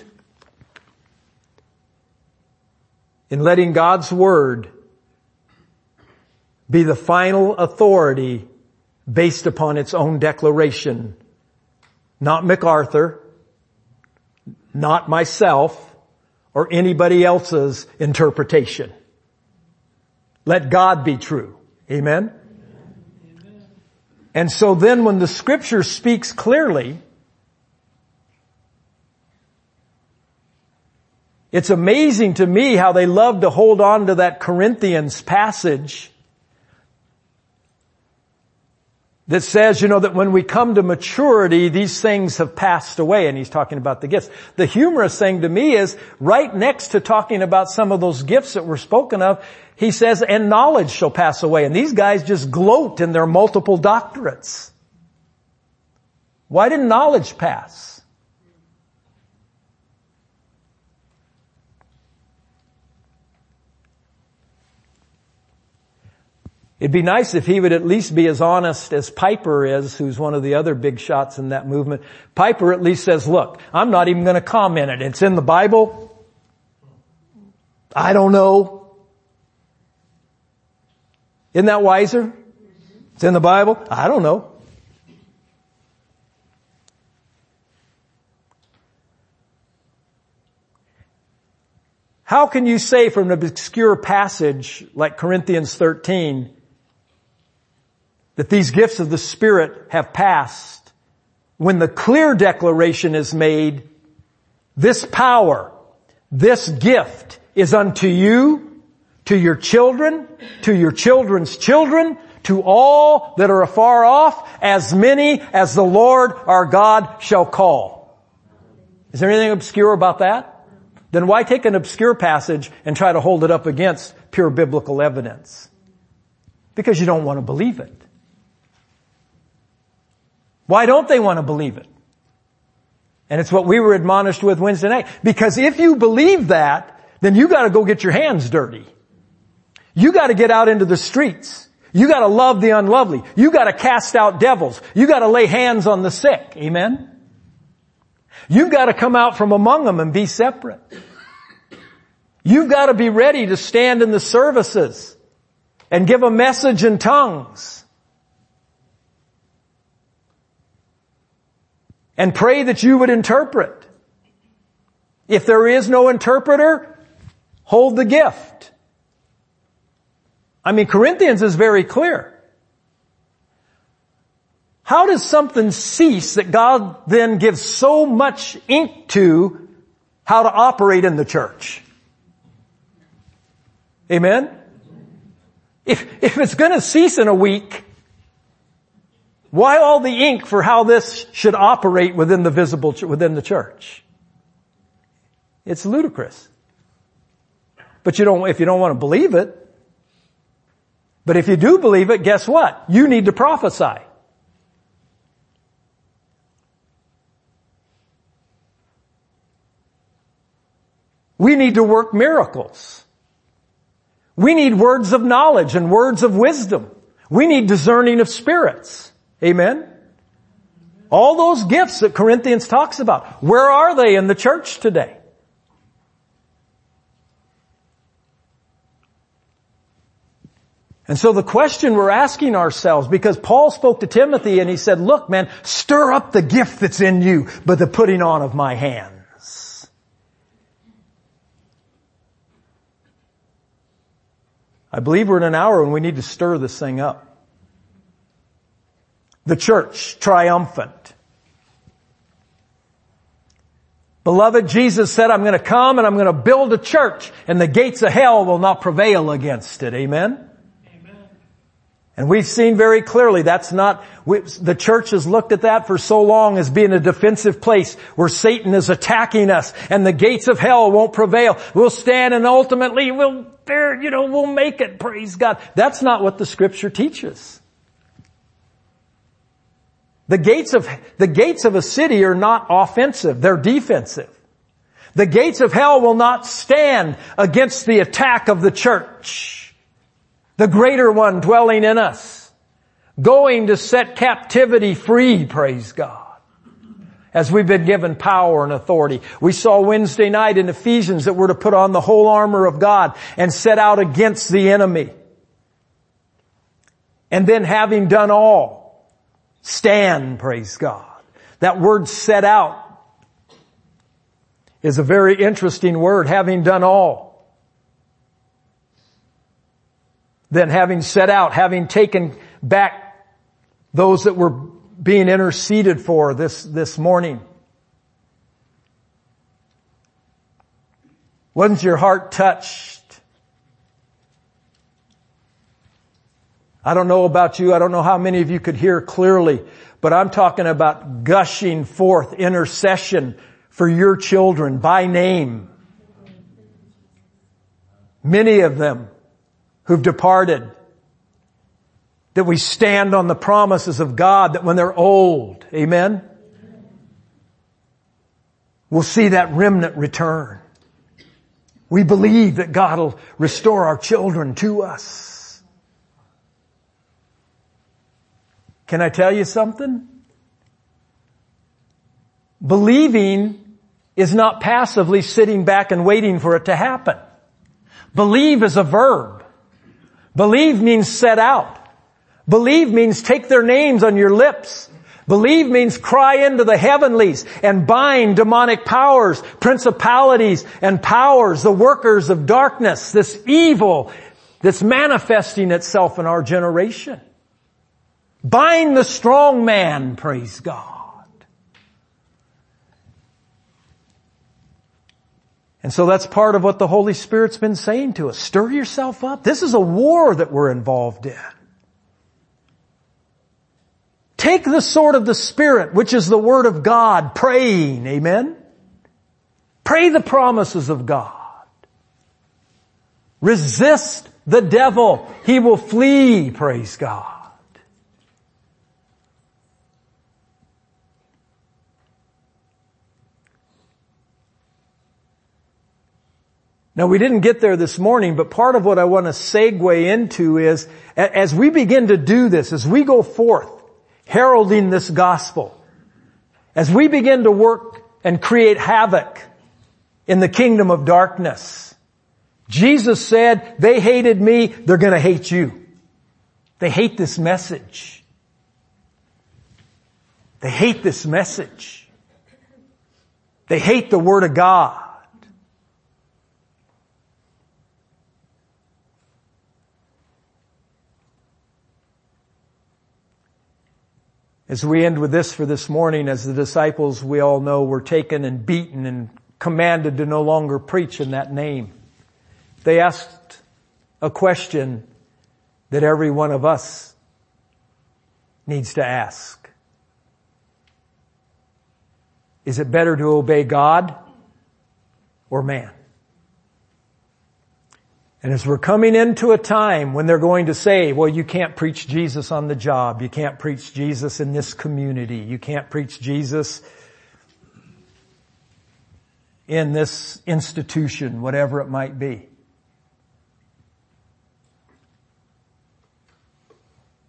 in letting God's Word be the final authority based upon its own declaration. Not MacArthur, not myself, or anybody else's interpretation. Let God be true. Amen? Amen. And so then when the Scripture speaks clearly, it's amazing to me how they love to hold on to that Corinthians passage that says, that when we come to maturity, these things have passed away. And he's talking about the gifts. The humorous thing to me is right next to talking about some of those gifts that were spoken of, he says, and knowledge shall pass away. And these guys just gloat in their multiple doctorates. Why didn't knowledge pass? It'd be nice if he would at least be as honest as Piper is, who's one of the other big shots in that movement. Piper at least says, look, I'm not even going to comment it. It's in the Bible. I don't know. Isn't that wiser? It's in the Bible. I don't know. How can you say from an obscure passage like Corinthians 13 that these gifts of the Spirit have passed when the clear declaration is made, this power, this gift is unto you, to your children, to your children's children, to all that are afar off, as many as the Lord our God shall call. Is there anything obscure about that? Then why take an obscure passage and try to hold it up against pure biblical evidence? Because you don't want to believe it. Why don't they want to believe it? And it's what we were admonished with Wednesday night. Because if you believe that, then you got to go get your hands dirty. You got to get out into the streets. You got to love the unlovely. You got to cast out devils. You got to lay hands on the sick. Amen? You've got to come out from among them and be separate. You've got to be ready to stand in the services and give a message in tongues. And pray that you would interpret. If there is no interpreter, hold the gift. I mean, Corinthians is very clear. How does something cease that God then gives so much ink to how to operate in the church? Amen? If it's going to cease in a week, why all the ink for how this should operate within the church? It's ludicrous. But if you don't want to believe it, but if you do believe it, guess what? You need to prophesy. We need to work miracles. We need words of knowledge and words of wisdom. We need discerning of spirits. Amen? All those gifts that Corinthians talks about, where are they in the church today? And so the question we're asking ourselves, because Paul spoke to Timothy and he said, look man, stir up the gift that's in you by the putting on of my hands. I believe we're in an hour when we need to stir this thing up. The church, triumphant. Beloved, Jesus said, I'm going to come and I'm going to build a church and the gates of hell will not prevail against it. Amen? And we've seen very clearly that's not, the church has looked at that for so long as being a defensive place where Satan is attacking us and the gates of hell won't prevail. We'll stand and ultimately we'll make it, praise God. That's not what the scripture teaches. The gates of a city are not offensive, they're defensive. The gates of hell will not stand against the attack of the church. The greater one dwelling in us, going to set captivity free, praise God, as we've been given power and authority. We saw Wednesday night in Ephesians that we're to put on the whole armor of God and set out against the enemy. And then having done all, stand, praise God. That word set out is a very interesting word, having done all. Then having set out, having taken back those that were being interceded for this morning. Wasn't your heart touched? I don't know about you. I don't know how many of you could hear clearly, but I'm talking about gushing forth intercession for your children by name. Many of them who've departed, that we stand on the promises of God that when they're old, amen, we'll see that remnant return. We believe that God will restore our children to us. Can I tell you something? Believing is not passively sitting back and waiting for it to happen. Believe is a verb. Believe means set out. Believe means take their names on your lips. Believe means cry into the heavenlies and bind demonic powers, principalities and powers, the workers of darkness, this evil that's manifesting itself in our generation. Bind the strong man, praise God. And so that's part of what the Holy Spirit's been saying to us. Stir yourself up. This is a war that we're involved in. Take the sword of the Spirit, which is the Word of God, praying. Amen? Pray the promises of God. Resist the devil. He will flee, praise God. Now we didn't get there this morning, but part of what I want to segue into is, as we begin to do this, as we go forth, heralding this gospel, as we begin to work and create havoc in the kingdom of darkness, Jesus said, they hated me, they're going to hate you. They hate this message. They hate this message. They hate the Word of God. As we end with this for this morning, as the disciples, we all know, were taken and beaten and commanded to no longer preach in that name. They asked a question that every one of us needs to ask. Is it better to obey God or man? And as we're coming into a time when they're going to say, well, you can't preach Jesus on the job. You can't preach Jesus in this community. You can't preach Jesus in this institution, whatever it might be.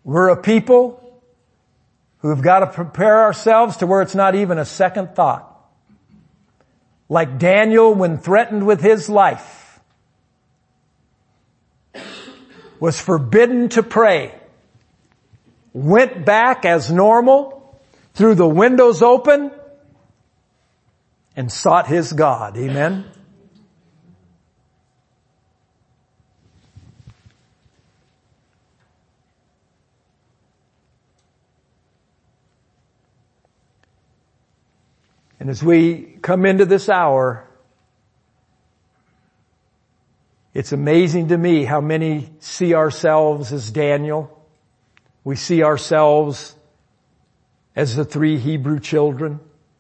We're a people who've got to prepare ourselves to where it's not even a second thought. Like Daniel, when threatened with his life, was forbidden to pray, went back as normal, threw the windows open, and sought his God. Amen? And as we come into this hour, it's amazing to me how many see ourselves as Daniel. We see ourselves as the 3 Hebrew children.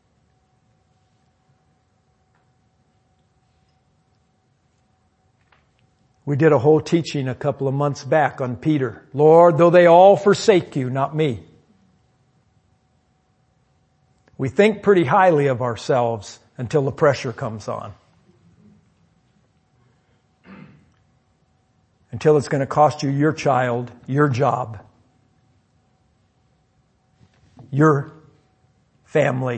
We did a whole teaching a couple of months back on Peter. Lord, though they all forsake you, not me. We think pretty highly of ourselves until the pressure comes on. Until it's going to cost you your child, your job, your family.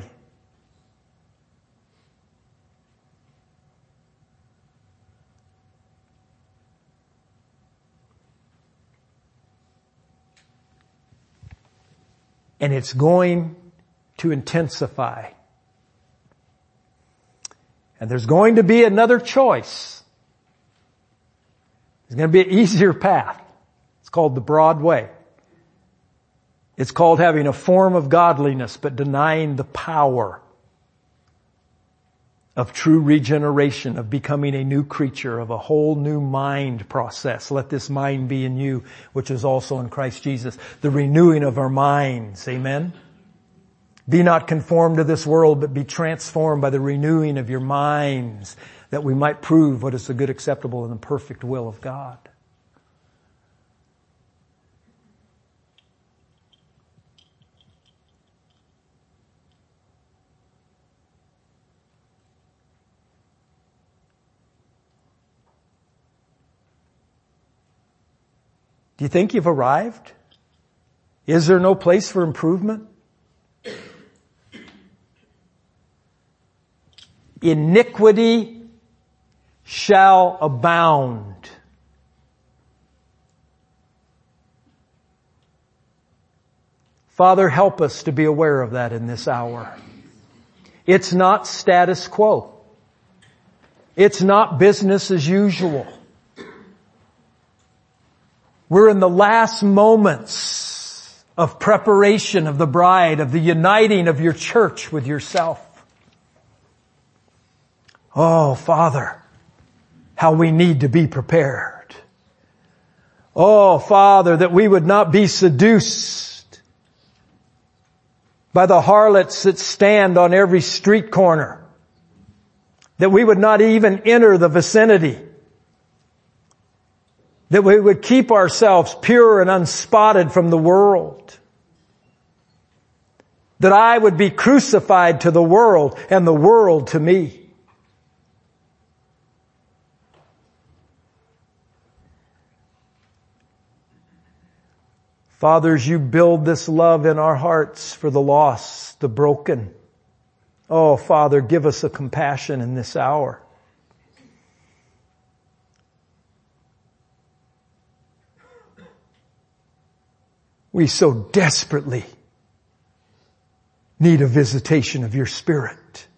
And it's going to intensify. And there's going to be another choice. There's going to be an easier path. It's called the broad way. It's called having a form of godliness but denying the power of true regeneration, of becoming a new creature, of a whole new mind process. Let this mind be in you, which is also in Christ Jesus. The renewing of our minds. Amen? Be not conformed to this world, but be transformed by the renewing of your minds, that we might prove what is the good, acceptable, and the perfect will of God. Do you think you've arrived? Is there no place for improvement? Iniquity shall abound. Father, help us to be aware of that in this hour. It's not status quo. It's not business as usual. We're in the last moments of preparation of the bride, of the uniting of your church with yourself. Oh, Father, how we need to be prepared. Oh, Father, that we would not be seduced by the harlots that stand on every street corner. That we would not even enter the vicinity. That we would keep ourselves pure and unspotted from the world. That I would be crucified to the world and the world to me. Fathers, you build this love in our hearts for the lost, the broken. Oh, Father, give us a compassion in this hour. We so desperately need a visitation of your Spirit.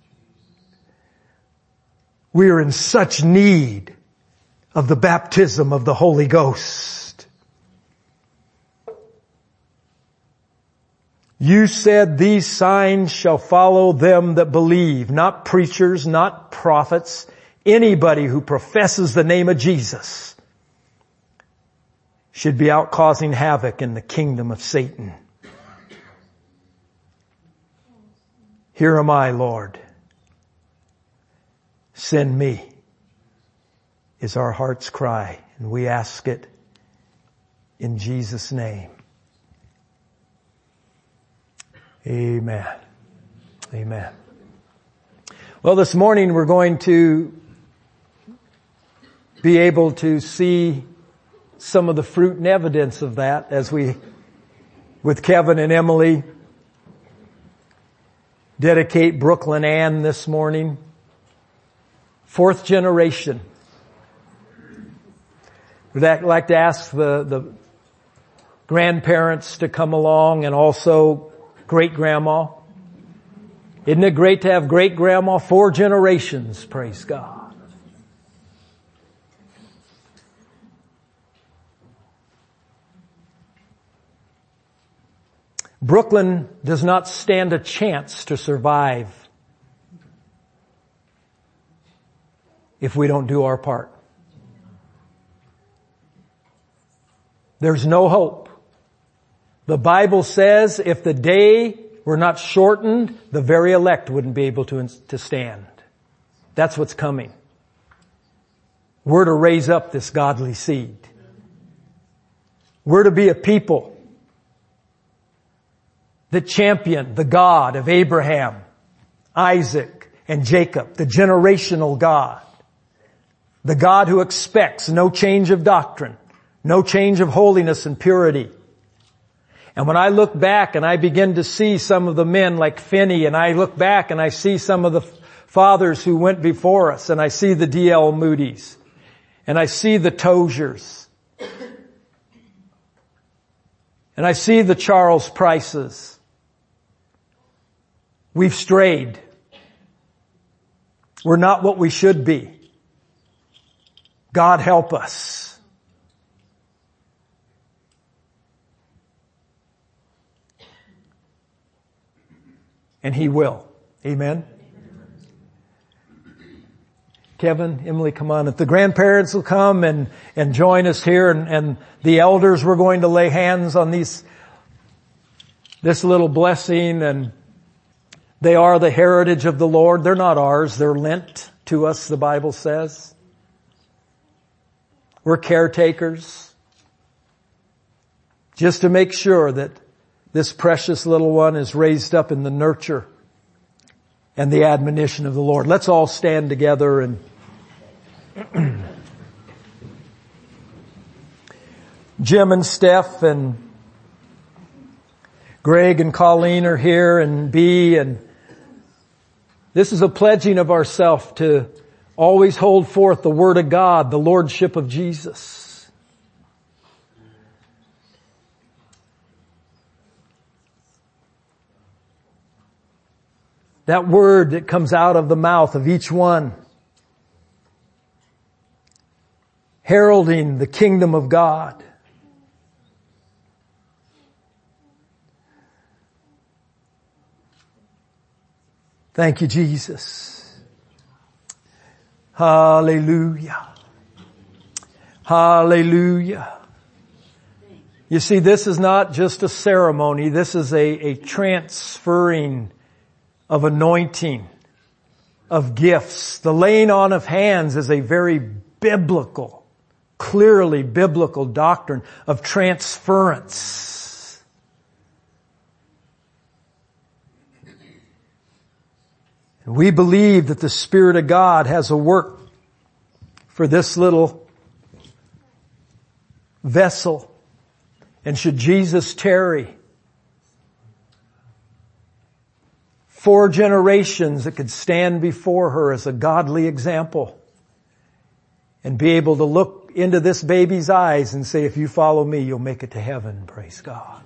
We are in such need of the baptism of the Holy Ghost. You said these signs shall follow them that believe, not preachers, not prophets, anybody who professes the name of Jesus should be out causing havoc in the kingdom of Satan. Here am I, Lord. Send me, is our heart's cry, and we ask it in Jesus' name. Amen. Amen. Well, this morning we're going to be able to see some of the fruit and evidence of that as we with Kevin and Emily, dedicate Brooklyn Ann this morning. 4th generation. Would like to ask the grandparents to come along and also great-grandma. Isn't it great to have great-grandma? 4 generations, praise God. Brooklyn does not stand a chance to survive if we don't do our part. There's no hope. The Bible says if the day were not shortened, the very elect wouldn't be able to stand. That's what's coming. We're to raise up this godly seed. We're to be a people that champion the God of Abraham, Isaac, and Jacob, the generational God. The God who expects no change of doctrine, no change of holiness and purity. And when I look back and I begin to see some of the men like Finney, and I look back and I see some of the fathers who went before us, and I see the D.L. Moody's, and I see the Toziers, and I see the Charles Prices, we've strayed. We're not what we should be. God help us. And He will. Amen. Kevin, Emily, come on. If the grandparents will come and join us here, and the elders, we're going to lay hands on this little blessing, and they are the heritage of the Lord. They're not ours. They're lent to us, the Bible says. We're caretakers. Just to make sure that this precious little one is raised up in the nurture and the admonition of the Lord. Let's all stand together and Jim and Steph and Greg and Colleen are here, and Bee, and this is a pledging of ourselves to always hold forth the Word of God, the Lordship of Jesus. That word that comes out of the mouth of each one, heralding the kingdom of God. Thank you, Jesus. Hallelujah. Hallelujah. You see, this is not just a ceremony. This is a transferring of anointing, of gifts. The laying on of hands is a very biblical, clearly biblical doctrine of transference. And we believe that the Spirit of God has a work for this little vessel. And should Jesus tarry, 4 generations that could stand before her as a godly example and be able to look into this baby's eyes and say, if you follow me, you'll make it to heaven. Praise God.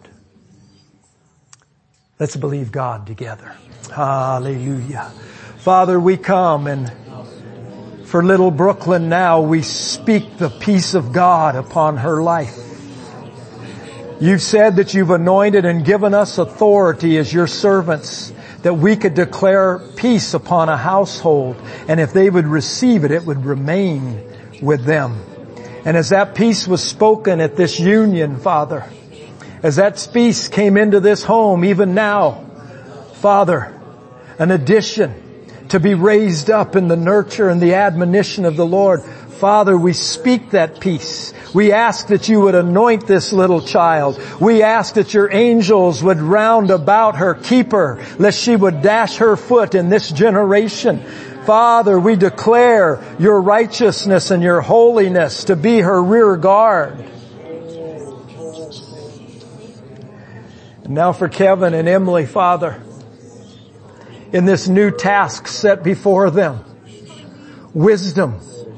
Let's believe God together. Hallelujah. Father, we come, and for little Brooklyn now, we speak the peace of God upon her life. You've said that you've anointed and given us authority as your servants, that we could declare peace upon a household, and if they would receive it, it would remain with them. And as that peace was spoken at this union, Father, as that peace came into this home, even now, Father, an addition to be raised up in the nurture and the admonition of the Lord. Father, we speak that peace. We ask that you would anoint this little child. We ask that your angels would round about her, keep her, lest she would dash her foot in this generation. Father, we declare your righteousness and your holiness to be her rear guard. And now for Kevin and Emily, Father, in this new task set before them, wisdom,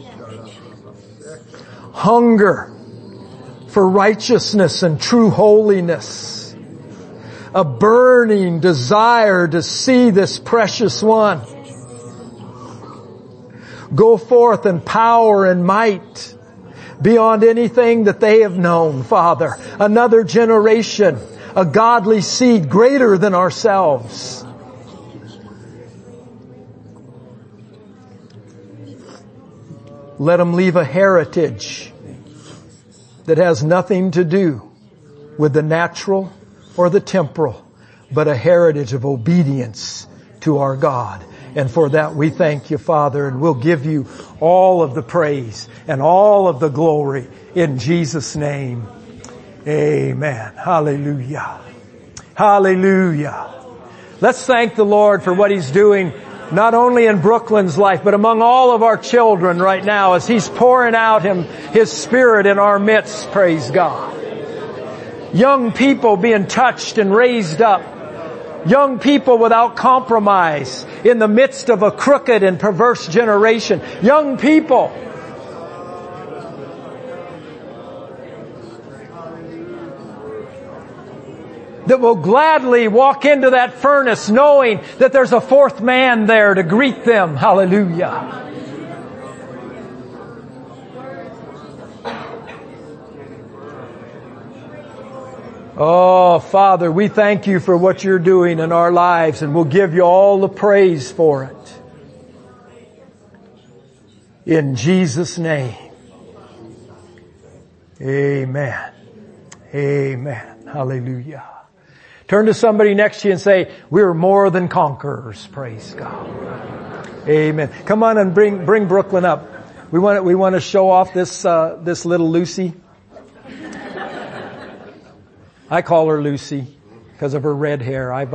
hunger for righteousness and true holiness, a burning desire to see this precious one go forth in power and might beyond anything that they have known, Father. Another generation, a godly seed greater than ourselves. Let them leave a heritage that has nothing to do with the natural or the temporal, but a heritage of obedience to our God. And for that we thank you, Father, and we'll give you all of the praise and all of the glory in Jesus' name. Amen. Hallelujah. Hallelujah. Let's thank the Lord for what He's doing, not only in Brooklyn's life, but among all of our children right now as He's pouring out His Spirit in our midst. Praise God. Young people being touched and raised up. Young people without compromise in the midst of a crooked and perverse generation. Young people that will gladly walk into that furnace knowing that there's a fourth man there to greet them. Hallelujah. Oh, Father, we thank you for what you're doing in our lives, and we'll give you all the praise for it. In Jesus' name. Amen. Amen. Hallelujah. Turn to somebody next to you and say, we're more than conquerors. Praise God. Amen. Come on and bring Brooklyn up. We want to show off this little Lucy. I call her Lucy because of her red hair. I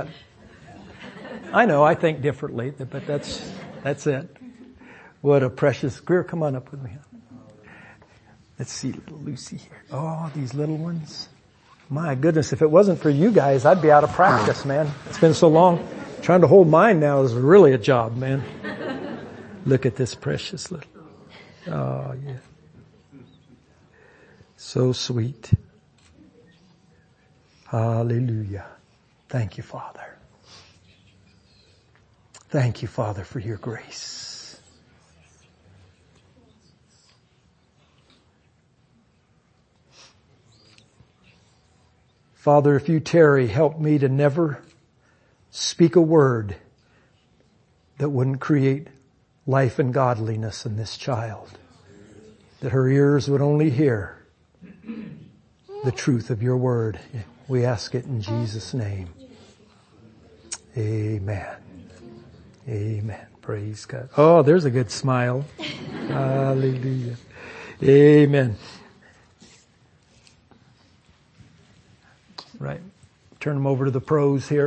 know, I think differently, but that's it. What a precious, Greer, come on up with me. Let's see little Lucy here. Oh, these little ones. My goodness, if it wasn't for you guys, I'd be out of practice, man. It's been so long. Trying to hold mine now is really a job, man. Look at this precious little. Oh, yeah. So sweet. Hallelujah. Thank you, Father. Thank you, Father, for your grace. Father, if you tarry, help me to never speak a word that wouldn't create life and godliness in this child. That her ears would only hear the truth of your word. We ask it in Jesus' name. Amen. Amen. Praise God. Oh, there's a good smile. Hallelujah. Amen. Right. Turn them over to the pros here.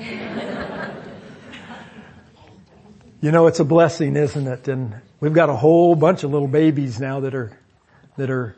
You know, it's a blessing, isn't it? And we've got a whole bunch of little babies now that are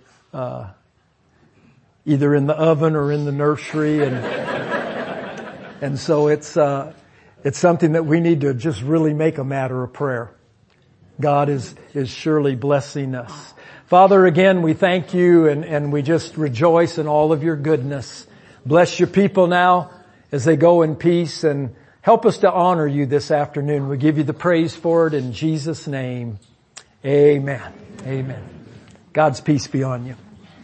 either in the oven or in the nursery, and so it's something that we need to just really make a matter of prayer. God is surely blessing us. Father, again, we thank you and we just rejoice in all of your goodness. Bless your people now as they go in peace, and help us to honor you this afternoon. We give you the praise for it in Jesus' name. Amen. Amen. God's peace be on you.